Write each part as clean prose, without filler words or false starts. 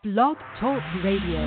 Blog Talk Radio.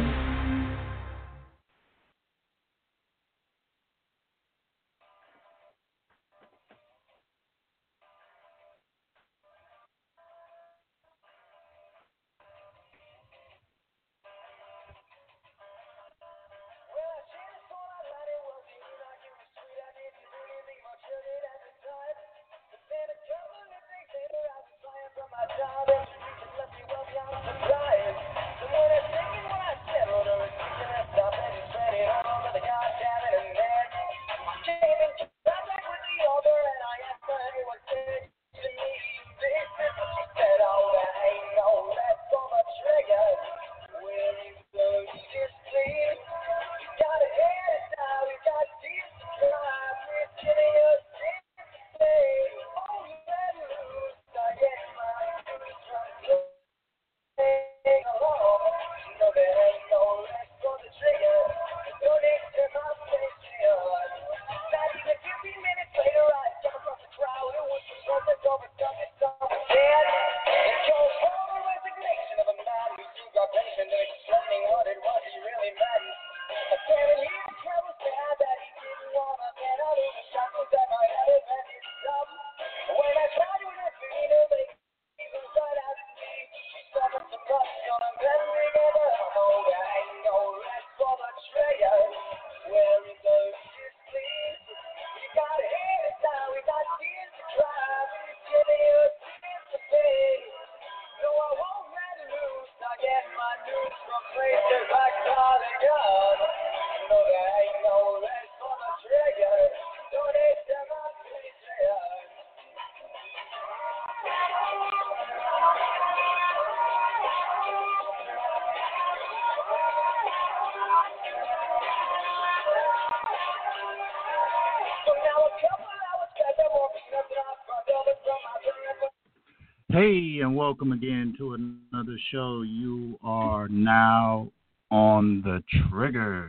Hey, and welcome again to another show. You are now on the trigger.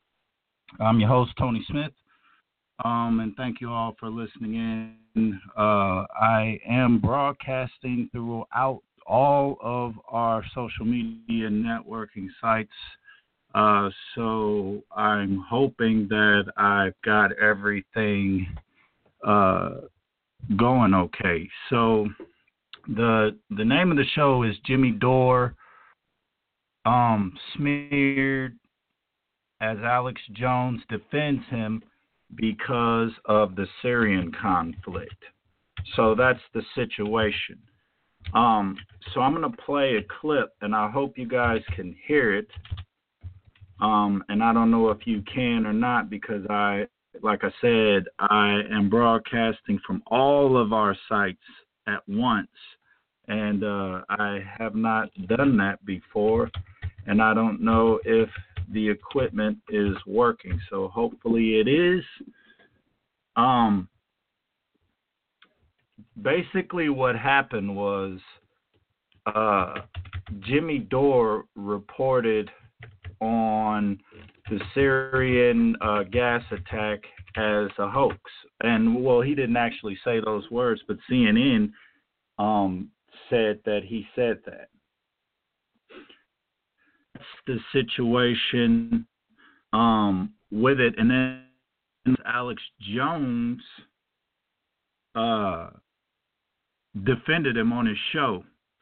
I'm your host, Tony Smith, and thank you all for listening in. I am broadcasting throughout all of our social media networking sites, so I'm hoping that I've got everything going okay. So the name of the show is Jimmy Dore smeared as Alex Jones defends him because of the Syrian conflict. So that's the situation. So I'm going to play a clip, and I hope you guys can hear it. And I don't know if you can or not because like I said, I am broadcasting from all of our sites at once. And I have not done that before, and I don't know if the equipment is working. So hopefully it is. Basically what happened was Jimmy Dore reported on the Syrian gas attack as a hoax. And, well, he didn't actually say those words, but CNN said that he said that. That's the situation with it. And then Alex Jones defended him on his show.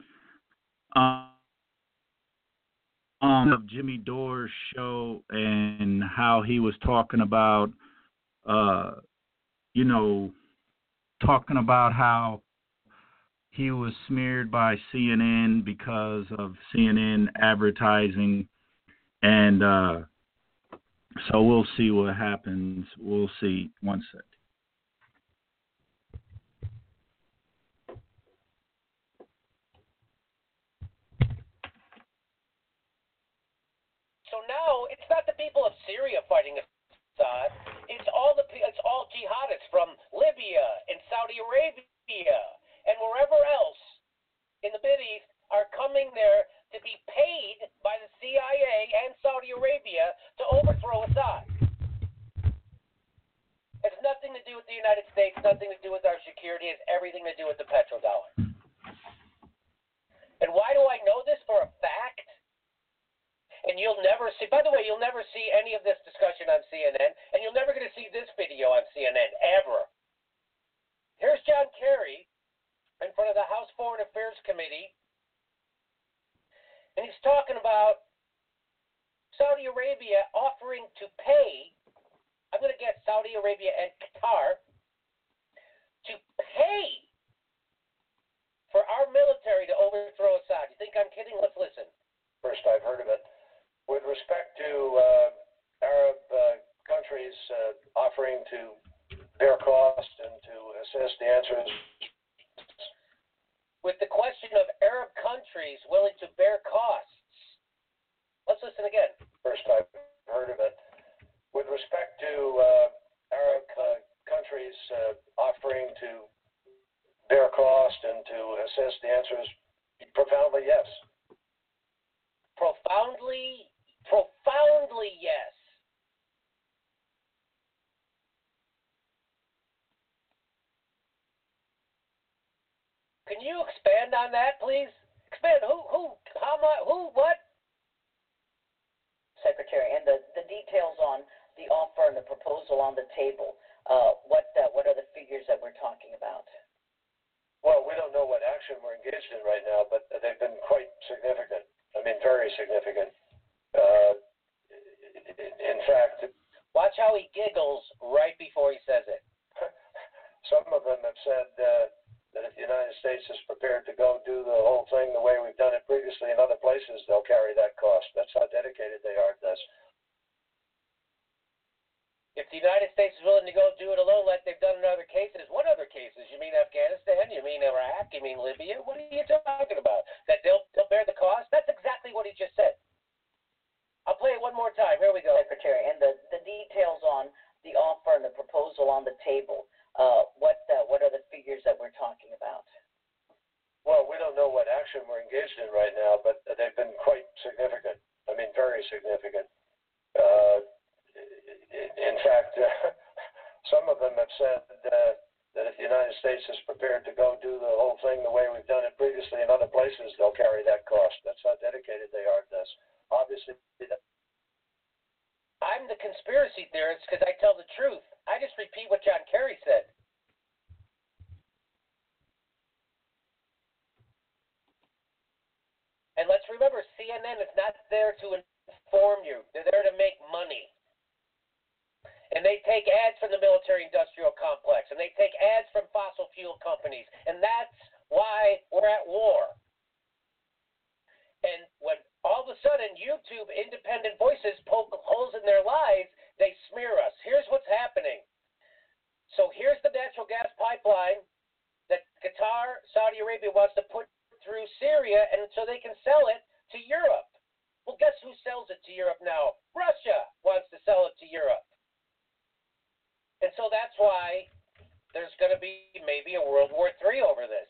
Of Jimmy Dore's show and how he was talking about, talking about how he was smeared by CNN because of CNN advertising. And so we'll see what happens. We'll see. One sec. So now it's not the people of Syria fighting Assad. It's all jihadists from Libya and Saudi Arabia and wherever else in the Mideast are coming there to be paid by the CIA and Saudi Arabia to overthrow Assad. It's nothing to do with the United States, nothing to do with our security. It's everything to do with the petrodollar. And why do I know this for a fact? And you'll never see, by the way, you'll never see any of this discussion on CNN, and you're never going to see this video on CNN, ever. Here's John Kerry in front of the House Foreign Affairs Committee, and he's talking about Saudi Arabia offering to pay, I'm going to guess Saudi Arabia and Qatar, to pay for our military to overthrow Assad. You think I'm kidding? Let's listen. First I've heard of it. With respect to Arab countries offering to bear cost and to assist, the answer is with the question of Arab countries willing to bear costs. Let's listen again. First I've heard of it. With respect to Arab countries offering to bear cost and to assist, the answer is profoundly yes. Profoundly yes. Can you expand on that, please? Expand. Who, how much, who, what? Secretary, and the details on the offer and the proposal on the table. What are the figures that we're talking about? Well, we don't know what action we're engaged in right now, but they've been quite significant. I mean, very significant. In fact, watch how he giggles right before he says it. Some of them have said that if the United States is prepared to go do the whole thing the way we've done it previously in other places, they'll carry that cost. That's how dedicated they are to this. If the United States is willing to go do it alone like they've done in other cases, what other cases? You mean Afghanistan? You mean Iraq? You mean Libya? What are you talking about? That they'll bear the cost? That's exactly what he just said. I'll play it one more time. Here we go. Secretary, and the details on the offer and the proposal on the table. What are the figures that we're talking about? Well, we don't know what action we're engaged in right now, but they've been quite significant. I mean, very significant. In fact, some of them have said that if the United States is prepared to go do the whole thing the way we've done it previously in other places, they'll carry that cost. That's how dedicated they are to this. Obviously, I'm the conspiracy theorist because I tell the truth. I just repeat what John Kerry said. And let's remember, CNN is not there to inform you. They're there to make money. And they take ads from the military-industrial complex, and they take ads from fossil fuel companies, and that's why we're at war. And when all of a sudden YouTube independent voices poke holes in their lives, they smear us. Here's what's happening. So here's the natural gas pipeline that Qatar, Saudi Arabia wants to put through Syria, and so they can sell it to Europe. Well, guess who sells it to Europe now? Russia wants to sell it to Europe. And so that's why there's going to be maybe a World War III over this.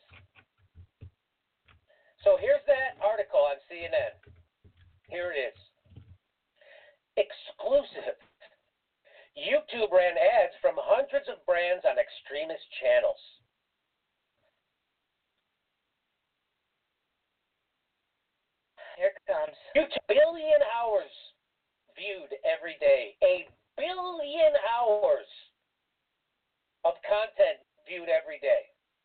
So here's that article on CNN. Here it is. Exclusive. YouTube ran ads from hundreds of brands on extremist channels. Here it comes. YouTube, billion hours viewed every day. 1 billion hours of content viewed every day.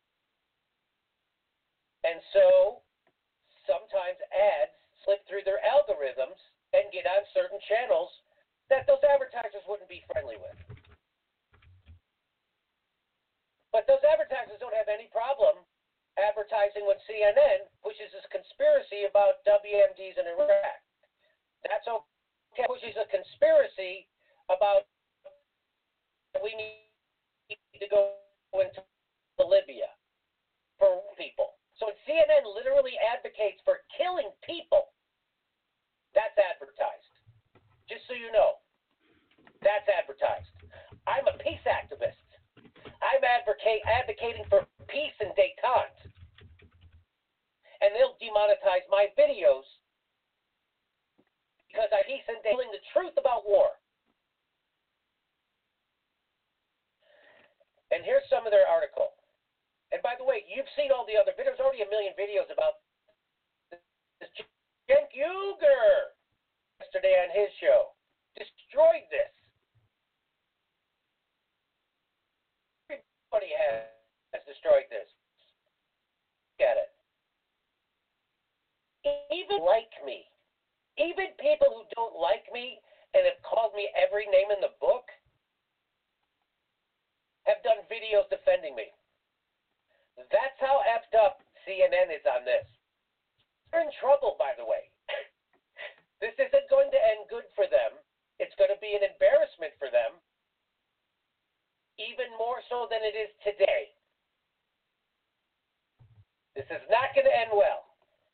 And so sometimes ads slip through their algorithms and get on certain channels that those advertisers wouldn't be friendly with. But those advertisers don't have any problem advertising when CNN pushes this conspiracy about WMDs in Iraq. That's okay. Pushes a conspiracy about we need to go into Libya for people. So CNN literally advocates for killing people. That's advertised. Just so you know, that's advertised. I'm a peace activist. I'm advocating for peace and détente. And they'll demonetize my videos because I'm peace and telling the truth about war. And here's some of their article. And by the way, you've seen all the other videos. There's already 1 million videos about this Cenk Uygur. Mr. on his show. Destroyed this. Everybody has destroyed this. Look at it. Even like me, even people who don't like me and have called me every name in the book have done videos defending me. That's how effed up CNN is on this. They're in trouble, by the way. This isn't going to end good for them. It's going to be an embarrassment for them, even more so than it is today. This is not going to end well.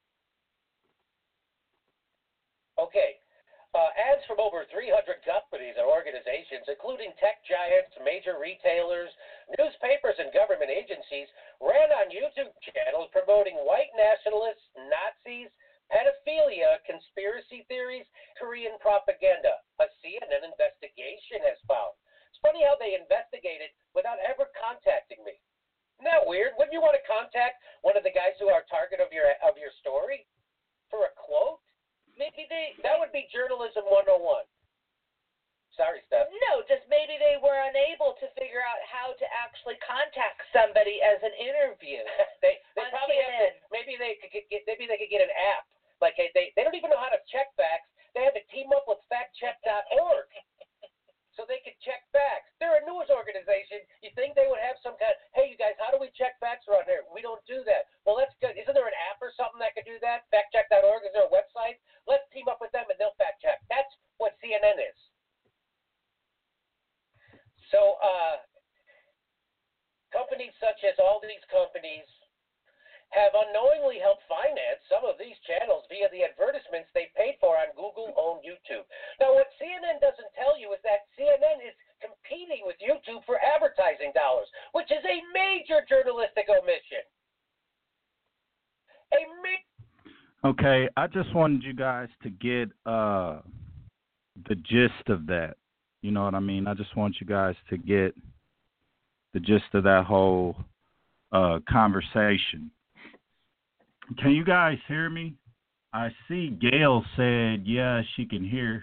Okay. Ads from over 300 companies or organizations, including tech giants, major retailers, newspapers, and government agencies, ran on YouTube channels promoting white nationalists, Nazis, pedophilia, conspiracy theories, Korean propaganda. A CNN investigation has found. It's funny how they investigated without ever contacting me. Isn't that weird? Wouldn't you want to contact one of the guys who are target of your story for a quote? Maybe that would be journalism 101. Sorry, Steph. No, just maybe they were unable to figure out how to actually contact somebody as an interview. they probably have to, maybe they could get an app. Like they don't even know how to check facts. They have to team up with factcheck.org so they can check facts. They're a news organization. You think they would have some kind of, hey, you guys, how do we check facts around here? We don't do that. Well, that's good. Isn't there an app or something that could do that? Factcheck.org, is there a website? Let's team up with them and they'll fact check. That's what CNN is. So companies such as all these companies have unknowingly helped finance some of these channels via the advertisements they paid for on Google-owned YouTube. Now, what CNN doesn't tell you is that CNN is competing with YouTube for advertising dollars, which is a major journalistic omission. Okay, I just wanted you guys to get the gist of that. You know what I mean? I just want you guys to get the gist of that whole conversation. Can you guys hear me? I see Gail said, yeah, she can hear.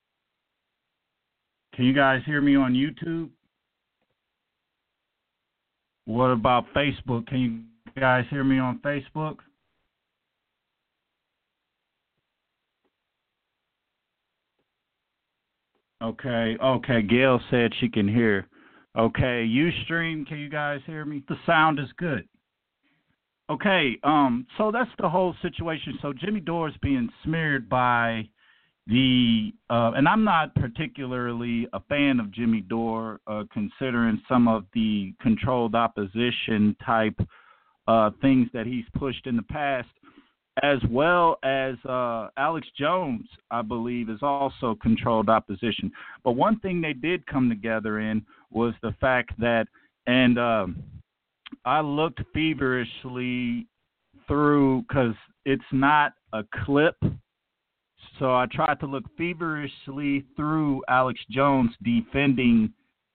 Can you guys hear me on YouTube? What about Facebook? Can you guys hear me on Facebook? Okay, Gail said she can hear. Okay, Ustream, can you guys hear me? The sound is good. Okay, so that's the whole situation. So Jimmy Dore is being smeared by the, and I'm not particularly a fan of Jimmy Dore, considering some of the controlled opposition type things that he's pushed in the past, as well as Alex Jones, I believe, is also controlled opposition. But one thing they did come together in was the fact that, and I looked feverishly through, because it's not a clip, so I tried to look feverishly through Alex Jones defending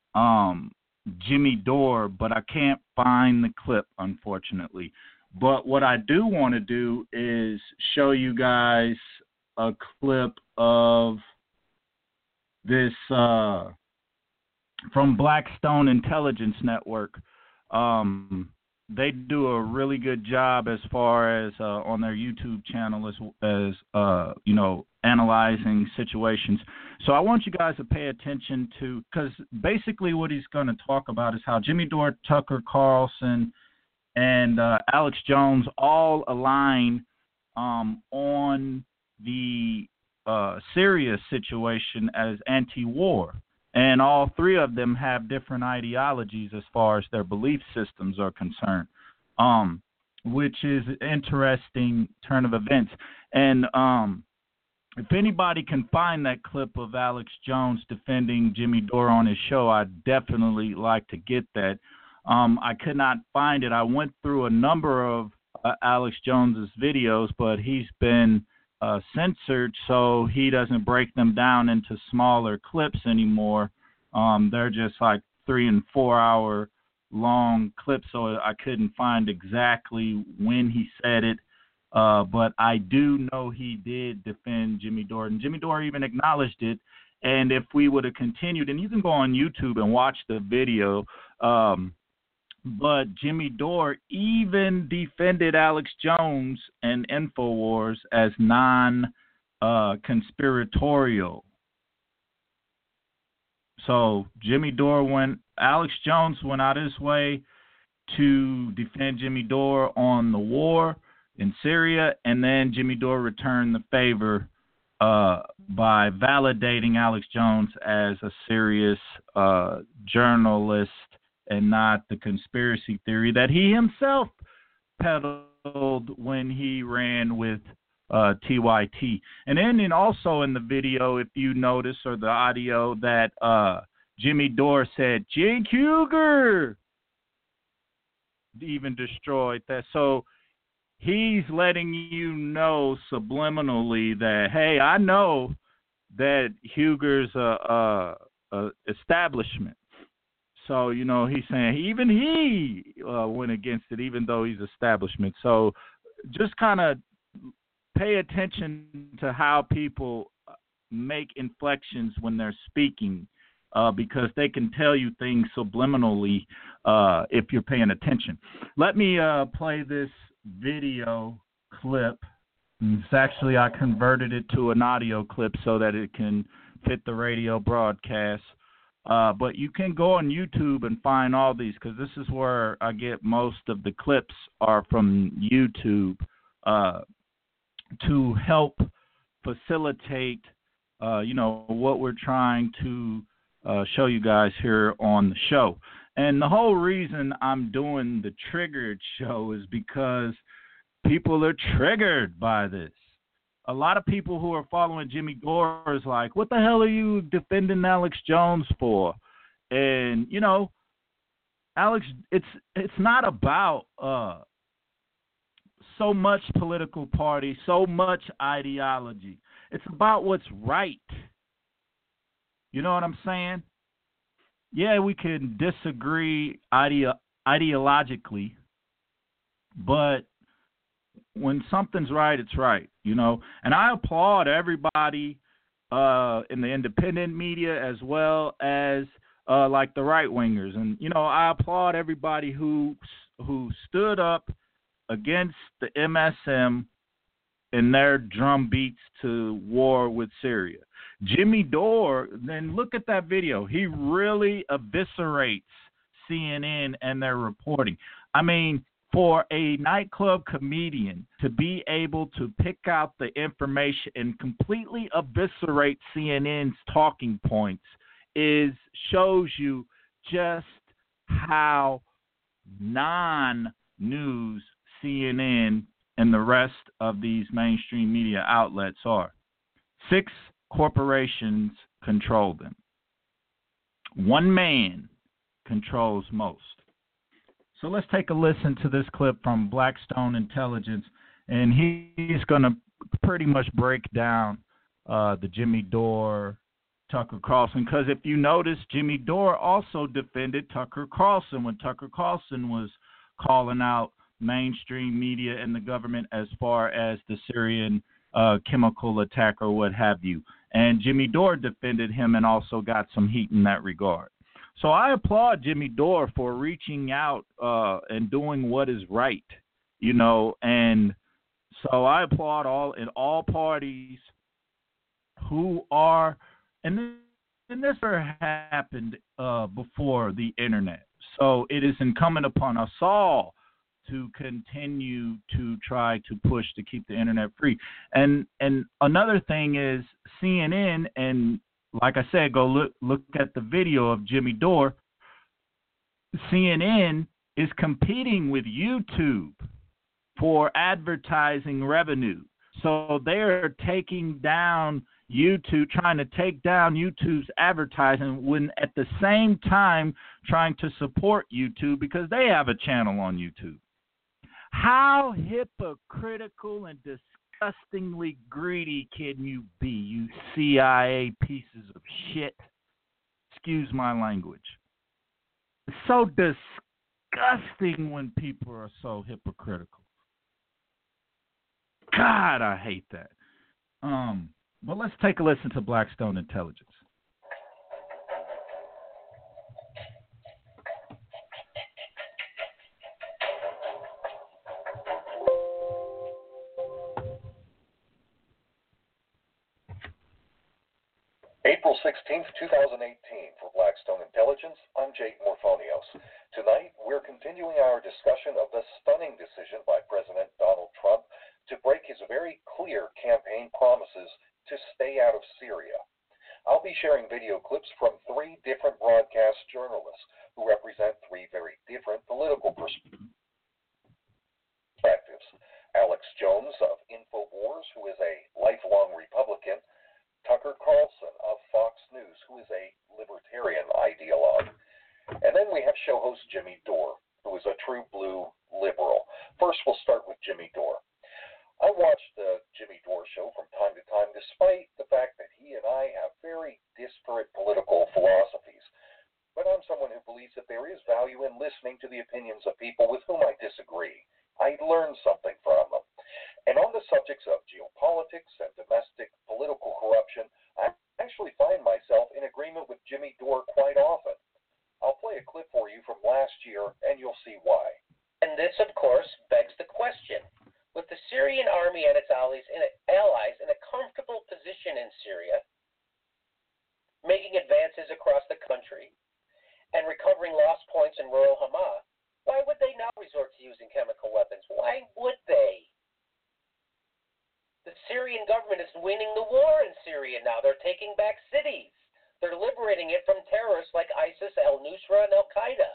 Jimmy Dore, but I can't find the clip, unfortunately. But what I do want to do is show you guys a clip of this from Blackstone Intelligence Network. They do a really good job as far as on their YouTube channel as you know, analyzing situations. So I want you guys to pay attention to, because basically what he's going to talk about is how Jimmy Dore, Tucker Carlson, and Alex Jones all align on the Syria situation as anti-war. And all three of them have different ideologies as far as their belief systems are concerned, which is an interesting turn of events. And if anybody can find that clip of Alex Jones defending Jimmy Dore on his show, I'd definitely like to get that. I could not find it. I went through a number of Alex Jones's videos, but he's been censored, so he doesn't break them down into smaller clips anymore. They're just like 3 and 4 hour long clips, so I couldn't find exactly when he said it. But I do know he did defend Jimmy Dore, and Jimmy Dore even acknowledged it. And if we would have continued, and you can go on YouTube and watch the video, but Jimmy Dore even defended Alex Jones and InfoWars as non-conspiratorial. So Alex Jones went out his way to defend Jimmy Dore on the war in Syria, and then Jimmy Dore returned the favor by validating Alex Jones as a serious journalist and not the conspiracy theory that he himself peddled when he ran with TYT. And then also in the video, if you notice, or the audio, that Jimmy Dore said, Cenk Uygur, even destroyed that. So he's letting you know subliminally that, hey, I know that Uyghur's a establishment. So, you know, he's saying even he went against it, even though he's establishment. So just kind of pay attention to how people make inflections when they're speaking, because they can tell you things subliminally if you're paying attention. Let me play this video clip. It's actually, I converted it to an audio clip so that it can fit the radio broadcast. But you can go on YouTube and find all these, because this is where I get most of the clips are from YouTube to help facilitate, what we're trying to show you guys here on the show. And the whole reason I'm doing the Triggered show is because people are triggered by this. A lot of people who are following Jimmy Dore is like, what the hell are you defending Alex Jones for? And, you know, Alex, it's not about so much political party, so much ideology. It's about what's right. You know what I'm saying? Yeah, we can disagree ideologically, but when something's right, it's right, you know. And I applaud everybody in the independent media as well as like the right wingers, and you know, I applaud everybody who stood up against the MSM and their drum beats to war with Syria. Jimmy Dore, then look at that video. He really eviscerates CNN and their reporting. I mean, for a nightclub comedian to be able to pick out the information and completely eviscerate CNN's talking points shows you just how non-news CNN and the rest of these mainstream media outlets are. 6 corporations control them. One man controls most. So let's take a listen to this clip from Blackstone Intelligence, and he's going to pretty much break down the Jimmy Dore, Tucker Carlson, because if you notice, Jimmy Dore also defended Tucker Carlson when Tucker Carlson was calling out mainstream media and the government as far as the Syrian chemical attack or what have you. And Jimmy Dore defended him and also got some heat in that regard. So I applaud Jimmy Dore for reaching out and doing what is right, you know. And so I applaud all parties who are, and this never happened before the internet. So it is incumbent upon us all to continue to try to push to keep the internet free. And another thing is CNN, and like I said, go look at the video of Jimmy Dore. CNN is competing with YouTube for advertising revenue. So they're taking down YouTube, trying to take down YouTube's advertising when at the same time trying to support YouTube because they have a channel on YouTube. How hypocritical and disgustingly greedy can you be, you CIA pieces of shit? Excuse my language. It's so disgusting when people are so hypocritical. God, I hate that. But let's take a listen to Blackstone Intelligence. April 16th, 2018, for Blackstone Intelligence, I'm Jake Morphonios. Tonight, we're continuing our discussion of the stunning decision by President Donald Trump to break his very clear campaign promises to stay out of Syria. I'll be sharing video clips from 3 different broadcast journalists who represent 3 very different political perspectives. Alex Jones of InfoWars, who is a lifelong Republican, Tucker Carlson of Fox News, who is a libertarian ideologue. And then we have show host Jimmy Dore, who is a true blue liberal. First, we'll start with Jimmy Dore. I watch the Jimmy Dore show from time to time, despite the fact that he and I have very disparate political philosophies. But I'm someone who believes that there is value in listening to the opinions of people with whom I disagree. I learn something from them. And on the subjects of geopolitics and domestic political corruption, I actually find myself in agreement with Jimmy Dore quite often. I'll play a clip for you from last year, and you'll see why. And this, of course, begs the question. With the Syrian army and its allies in a comfortable position in Syria, making advances across the country, and recovering lost points in rural Hama, why would they now resort to using chemical weapons? Why would they? The Syrian government is winning the war in Syria now. They're taking back cities. They're liberating it from terrorists like ISIS, al-Nusra, and al-Qaeda.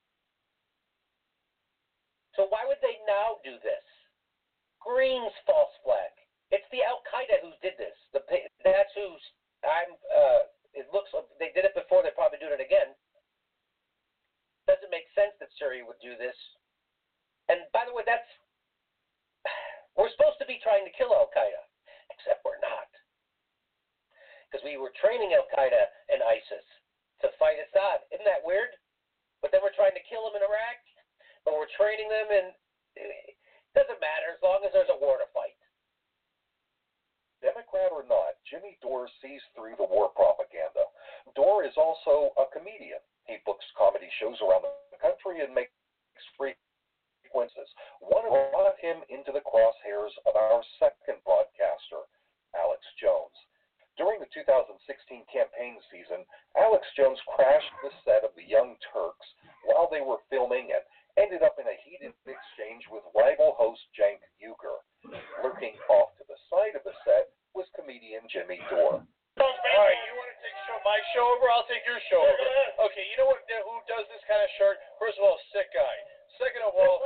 So why would they now do this? Green's false flag. It's the al-Qaeda who did this. That's who's. It looks like they did it before. They're probably doing it again. Doesn't make sense that Syria would do this. And by the way, we're supposed to be trying to kill al-Qaeda, except we're not. Because we were training al-Qaeda and ISIS to fight Assad. Isn't that weird? But then we're trying to kill them in Iraq, but we're training them, and it doesn't matter as long as there's a war to fight. Democrat or not, Jimmy Dore sees through the war propaganda. Dore is also a comedian. He books comedy shows around the country and makes free sequences. One brought him into the crosshairs of our second broadcaster, Alex Jones. During the 2016 campaign season, Alex Jones crashed the set of The Young Turks while they were filming and ended up in a heated exchange with rival host Cenk Uygur. Lurking off to the side of the set was comedian Jimmy Dore. All right, you want to take my show over? I'll take your show over. Okay, you know what? Who does this kind of shirt? First of all, sick guy. Second of all,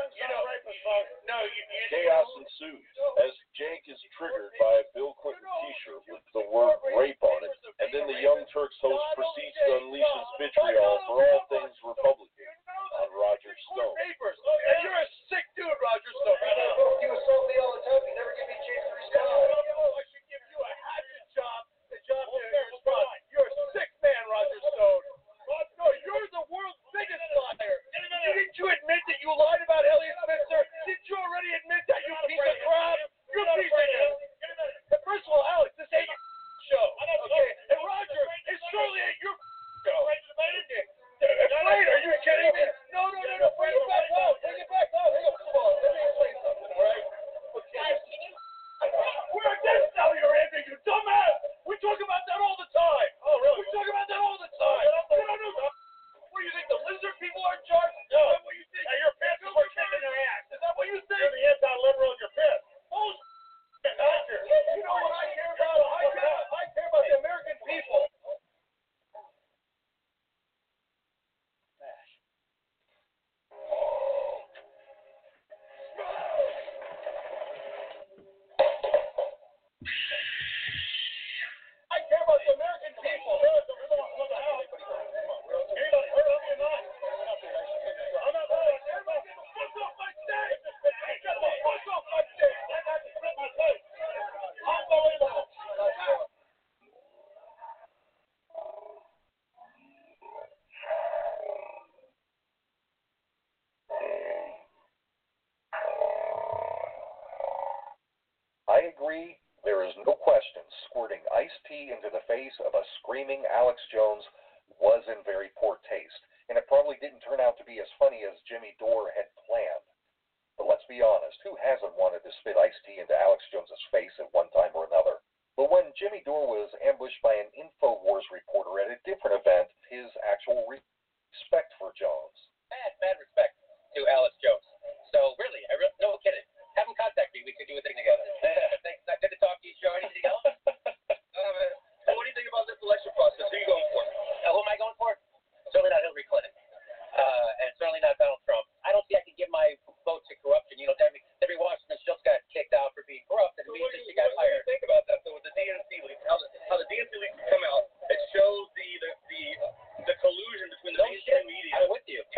chaos ensues as Jake is triggered by a Bill Clinton T-shirt with the word rape on it, and then the Young Turks host proceeds to unleash his vitriol for all things Republican on Roger Stone. And you're a sick dude, Roger Stone. You assault me all the time. You never give me a chance to respond. I should give you a hatchet job. The job to respond. You're a sick man, Roger Stone. No, you're the world's biggest liar. Didn't you admit that you lied about Elliot Spitzer? Didn't you already admit that, you piece of crap? You're a piece of crap. First of all, Alex, this ain't your show. Okay? And Roger, it surely ain't your show. iced tea into the face of a screaming Alex Jones was in very poor taste, and it probably didn't turn out to be as funny as Jimmy Dore had planned. But let's be honest, who hasn't wanted to spit iced tea into Alex Jones's face at one time or another? But when Jimmy Dore was ambushed by an InfoWars reporter at a different event, his actual respect for Jones. Mad respect to Alex Jones. So really, no kidding. Have him contact me. We could do a thing together. Thanks. Good to talk to you, Joe. Anything else? So what do you think about this election process? Who are you going for? Who am I going for? Certainly not Hillary Clinton. And certainly not Donald Trump. I don't see I can give my vote to corruption. You know, Debbie Wasserman just got kicked out for being corrupt, and So immediately she what got do you fired. think about that, though, with the DNC leaks? How the DNC leaks come out, it shows the collusion between the mainstream media. I'm with you.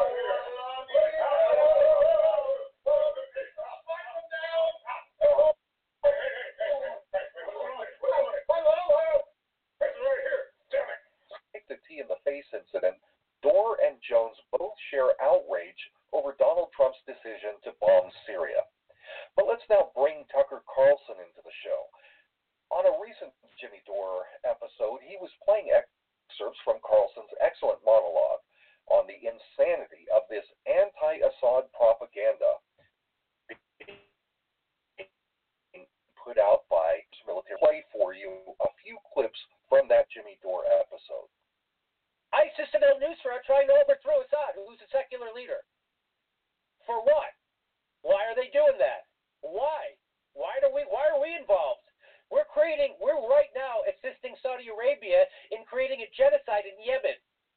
Take the tea in the face incident, Dore and Jones both share outrage over Donald Trump's decision to bomb Syria. But let's now bring Tucker Carlson into the show. On a recent Jimmy Dore episode, he was playing excerpts from Carlson's excellent monologue on the insanity of this anti-Assad propaganda being put out by military. Play for you a few clips from that Jimmy Dore episode. ISIS and al-Nusra are trying to overthrow Assad, who's a secular leader. For what? Why are they doing that? Why? Why are we involved? We're right now assisting Saudi Arabia in creating a genocide in Yemen.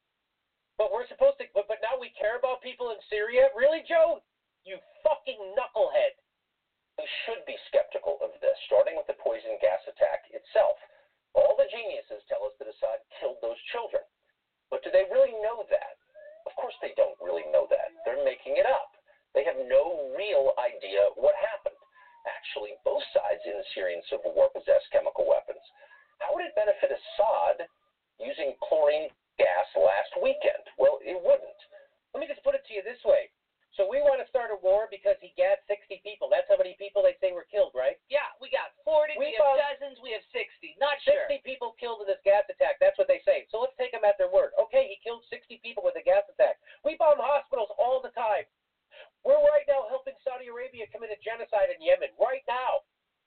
But but now we care about people in Syria? Really, Joe? You fucking knucklehead. We should be skeptical of this, starting with the poison gas attack itself. All the geniuses tell us that Assad killed those children. But do they really know that? Of course they don't really know that. They're making it up. They have no real idea what happened. Actually, both sides in the Syrian civil war possess chemical weapons. How would it benefit Assad using chlorine gas last weekend? Well, it wouldn't. Let me just put it to you this way. So we want to start a war because he gassed 60 people. That's how many people they say were killed, right? Yeah, we got 40, we have dozens, we have 60. Not 60 sure. people killed in this gas attack. That's what they say. So let's take them at their word. Okay, he killed 60 people with a gas attack. We bomb hospitals all the time. We're right now helping Saudi Arabia commit a genocide in Yemen. Right now.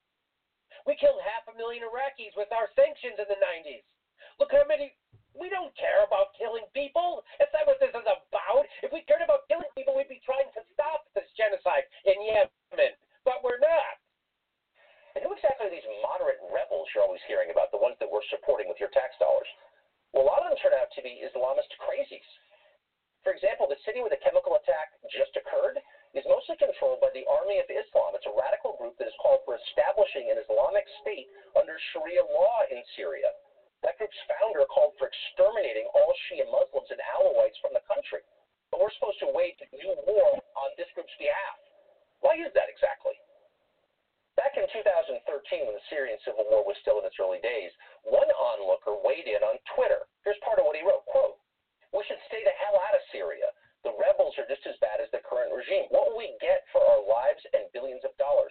We killed 500,000 Iraqis with our sanctions in the 90s. Look how many... We don't care about killing people. That's not what this is about. If we cared about killing people, we'd be trying to stop this genocide in Yemen. But we're not. And who exactly are these moderate rebels you're always hearing about, the ones that we're supporting with your tax dollars? Well, a lot of them turn out to be Islamist crazies. For example, the city where the chemical attack just occurred is mostly controlled by the Army of Islam. It's a radical group that has called for establishing an Islamic state under Sharia law in Syria. That group's founder called for exterminating all Shia Muslims and Alawites from the country. But we're supposed to wage a new war on this group's behalf. Why is that exactly? Back in 2013, when the Syrian civil war was still in its early days, one onlooker weighed in on Twitter. Here's part of what he wrote, quote, "We should stay the hell out of Syria. The rebels are just as bad as the current regime. What will we get for our lives and billions of dollars?"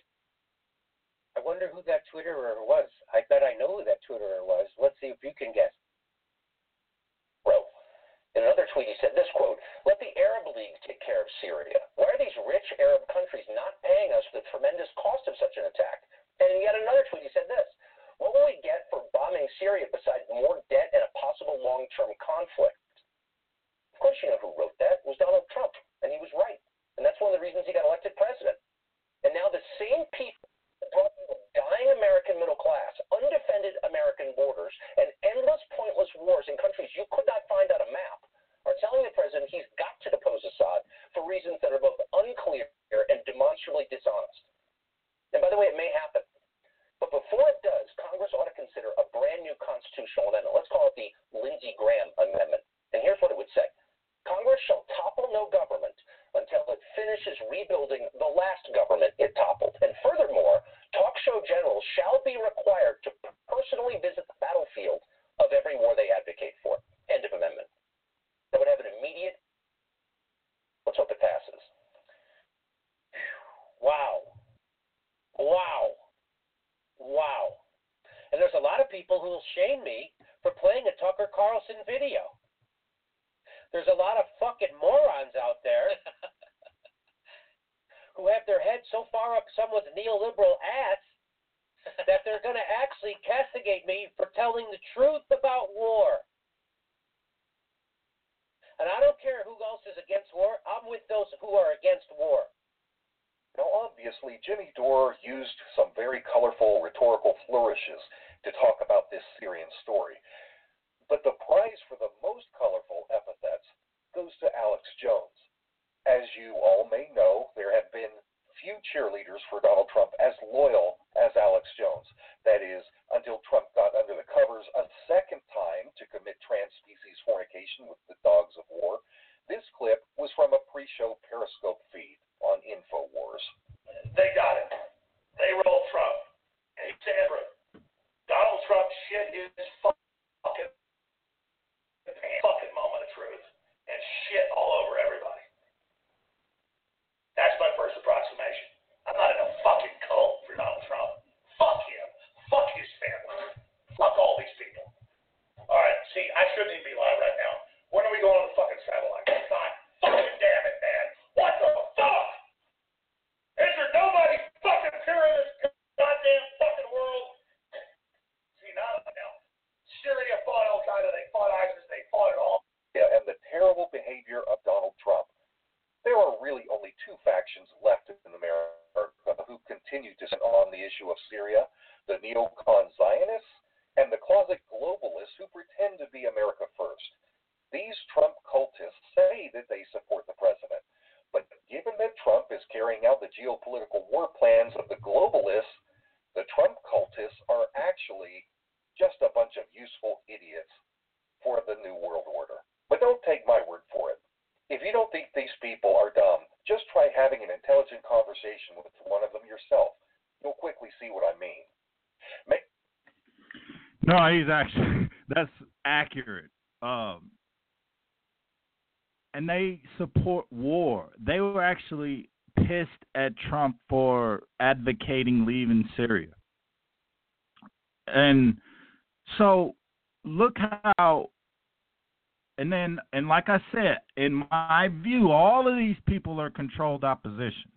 I wonder who that Twitterer was. I bet I know who that Twitterer was. Let's see if you can guess. Bro. In another tweet, he said this, quote, "Let the Arab League take care of Syria. Why are these rich Arab countries not paying us the tremendous cost of such an attack?" And in yet another tweet, he said this, "What will we get for bombing Syria besides more debt and a possible long-term conflict?" Of course, you know who wrote that. It was Donald Trump, and he was right. And that's one of the reasons he got elected president. And now the same people that brought the dying American middle class, undefended American borders, and endless pointless wars in countries you could not find on a map are telling the president he's got to depose Assad for reasons that are both unclear and demonstrably dishonest. And by the way, it may happen. But before it does, Congress ought to consider a brand new constitutional amendment. Let's call it the Lindsey Graham Amendment. And here's what it would say. Congress shall topple no government until it finishes rebuilding the last government it toppled. And furthermore, talk show generals shall be required to personally visit the battlefield of every war they advocate for. End of amendment. That would have an immediate, let's hope it passes. Wow. Wow. Wow. And there's a lot of people who will shame me for playing a Tucker Carlson video. There's a lot of fucking morons out there who have their head so far up someone's neoliberal ass that they're going to actually castigate me for telling the truth about war. And I don't care who else is against war. I'm with those who are against war. Now, obviously, Jimmy Dore used some very colorful rhetorical flourishes to talk about this Syrian story. But the prize for the most colorful epithets goes to Alex Jones. As you all may know, there have been few cheerleaders for Donald Trump as loyal as Alex Jones. That is, until Trump got under the covers a second time to commit trans-species fornication with the dogs of war. This clip was from a pre-show Periscope feed on InfoWars. They got it. They rolled Trump. Hey, Sandra, Donald Trump shit his fucking moment of truth and shit all over everybody. That's my first approximation. I'm not in a fucking cult for Donald Trump. Fuck him. Fuck his family. Fuck all these people. All right, see, I shouldn't even be live right now. When are we going on the fucking satellite? God fucking damn it, man. What the fuck? Is there nobody fucking pure in this goddamn fucking world? See, now. Syria fought Al-Qaeda, they fought ISIS, they fought it all. And the terrible behavior of Donald Trump. There are really only two factions left in America who continue to sit on the issue of Syria, the neocon Zionists and the closet globalists who pretend to be America first. These Trump cultists say that they support the president, but given that Trump is carrying out the geopolitical war plans of the globalists, the Trump cultists are actually just a bunch of useful idiots for the New World Order. But don't take my word for it. If you don't think these people are dumb, just try having an intelligent conversation with one of them yourself. You'll quickly see what I mean. No, he's actually, that's accurate. And they support war. They were actually pissed at Trump for advocating leaving Syria. And so look how, and like I said, in my view, all of these people are controlled opposition.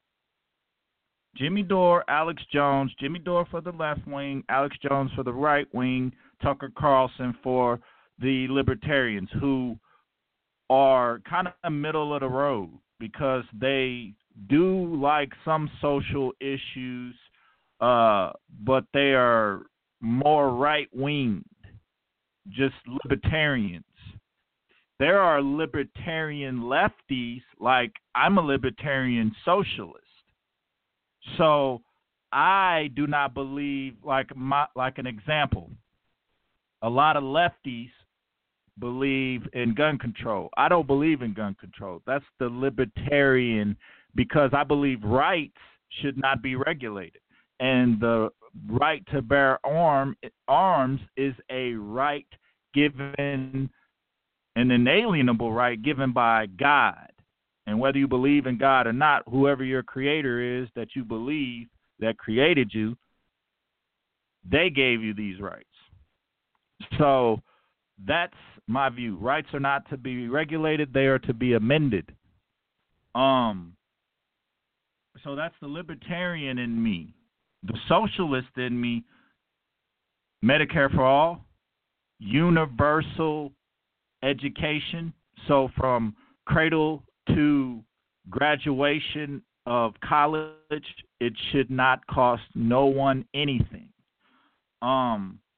Jimmy Dore, Alex Jones, Jimmy Dore for the left wing, Alex Jones for the right wing, Tucker Carlson for the libertarians, who are kind of middle of the road because they do like some social issues, but they are more right-winged, just libertarians. There are libertarian lefties, like I'm a libertarian socialist. So I do not believe, like an example, a lot of lefties believe in gun control. I don't believe in gun control. That's the libertarian, because I believe rights should not be regulated. And the right to bear arms is a right given, an inalienable right given by God. And whether you believe in God or not, whoever your creator is that you believe that created you, they gave you these rights. So that's my view. Rights are not to be regulated. They are to be amended. So that's the libertarian in me. The socialist in me, Medicare for all, universal education. So from cradle to graduation of college, it should not cost no one anything. I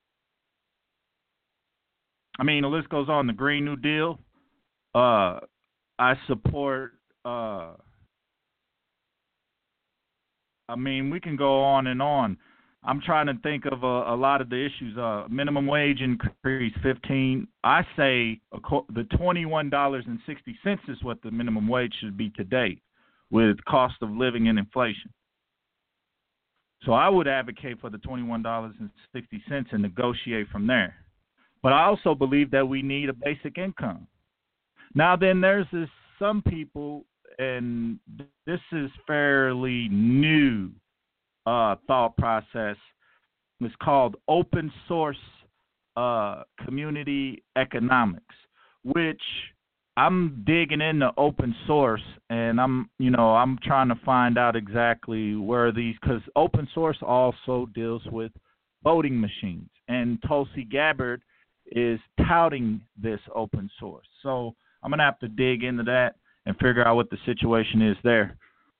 mean, the list goes on. The Green New Deal. I support. I mean, we can go on and on. I'm trying to think of a lot of the issues. Minimum wage increase 15. I say the $21.60 is what the minimum wage should be today, with cost of living and inflation. So I would advocate for the $21.60 and negotiate from there. But I also believe that we need a basic income. Now then, there's some people, and this is fairly new thought process. It's called Open Source Community Economics, which I'm digging into open source, and I'm trying to find out exactly where these, because open source also deals with voting machines, and Tulsi Gabbard is touting this open source. So I'm gonna have to dig into that and figure out what the situation is there.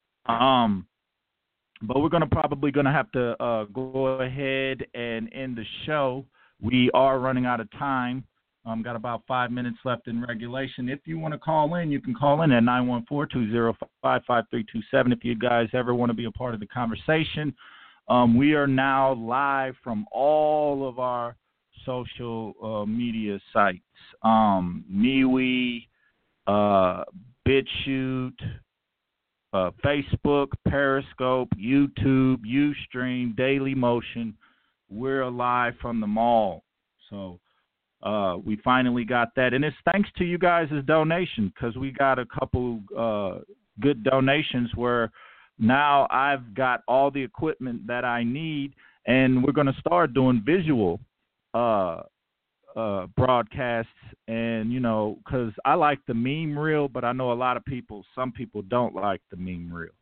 But we're probably gonna have to go ahead and end the show. We are running out of time. Got about 5 minutes left in regulation. If you want to call in, you can call in at 914-205-5327 if you guys ever want to be a part of the conversation. We are now live from all of our social media sites. MeWe, BitChute, Facebook, Periscope, YouTube, Ustream, Dailymotion. We're live from them all. So we finally got that. And it's thanks to you guys' donation, because we got a couple good donations where now I've got all the equipment that I need, and we're going to start doing visual broadcasts. And, because I like the meme reel, but I know a lot of some people don't like the meme reel.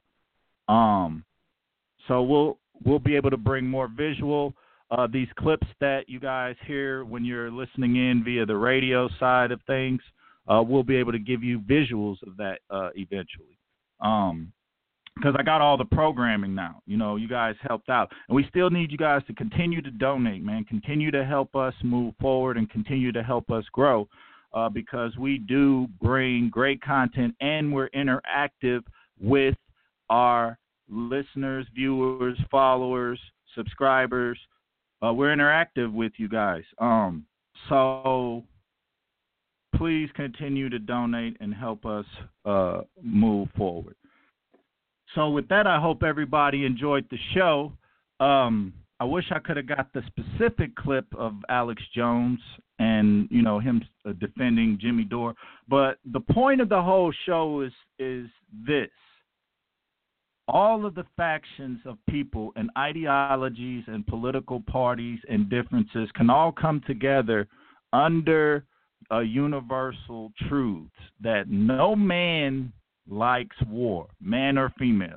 So we'll be able to bring more visual. These clips that you guys hear when you're listening in via the radio side of things, we'll be able to give you visuals of that eventually. Because I got all the programming now. You guys helped out. And we still need you guys to continue to donate, man. Continue to help us move forward and continue to help us grow, because we do bring great content and we're interactive with our listeners, viewers, followers, subscribers. We're interactive with you guys. So please continue to donate and help us move forward. So with that, I hope everybody enjoyed the show. I wish I could have got the specific clip of Alex Jones and, him defending Jimmy Dore. But the point of the whole show is this. All of the factions of people and ideologies and political parties and differences can all come together under a universal truth that no man likes war, man or female.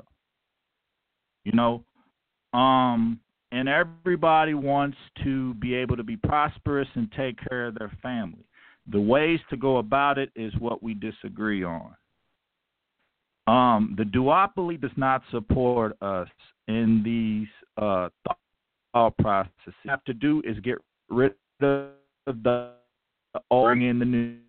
And everybody wants to be able to be prosperous and take care of their family. The ways to go about it is what we disagree on. The duopoly does not support us in these thought processes. What we have to do is get rid of the bring in the new